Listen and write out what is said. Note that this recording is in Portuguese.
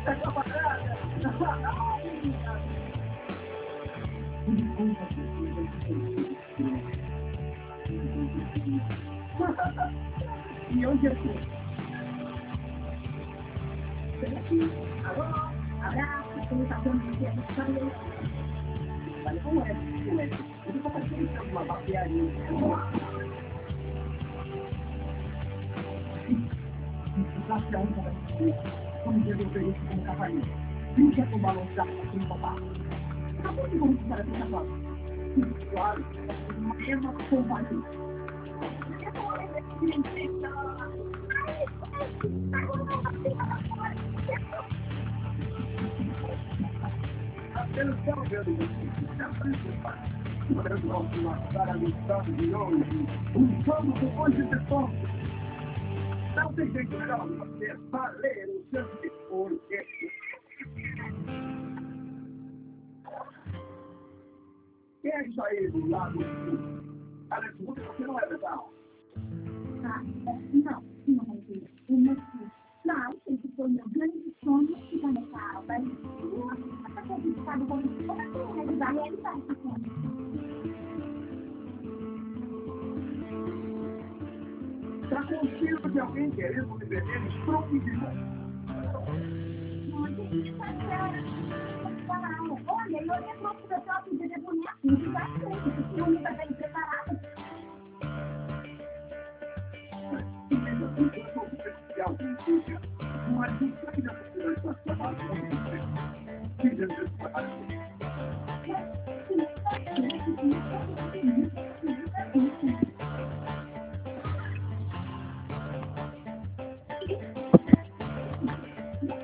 E onde eu estou? Alô? Abraço, como está dando de dia? Mas como é? Como é? Eu estou fazendo uma barbearia. Situação para você. Como resolver isso como cavaleiro? Brinca com o balão de ar sem papá. Acabou de conquistar essa cavalo. Claro, uma erva companhia. Atenção, meu Deus, está principal. Nós vamos lançar a missão de hoje. Um jogo depois de pessoas. Não tem jeito melhor de você valer o seu porque quem é isso aí do lado sul? Alex, você não é legal. Ah, não, não, Maria. Eu não sei. Claro, esse foi meu grande sonho ficar nessa aula. Nossa, acreditado como realizar esse sonho. Está consciente de alguém querendo me vender nos trocos de mão? Olha, eu lembro que o pessoal podia ter boneco, não ficar frente, porque eu nunca bem preparado. Mas não sei da possibilidade de trabalho com você.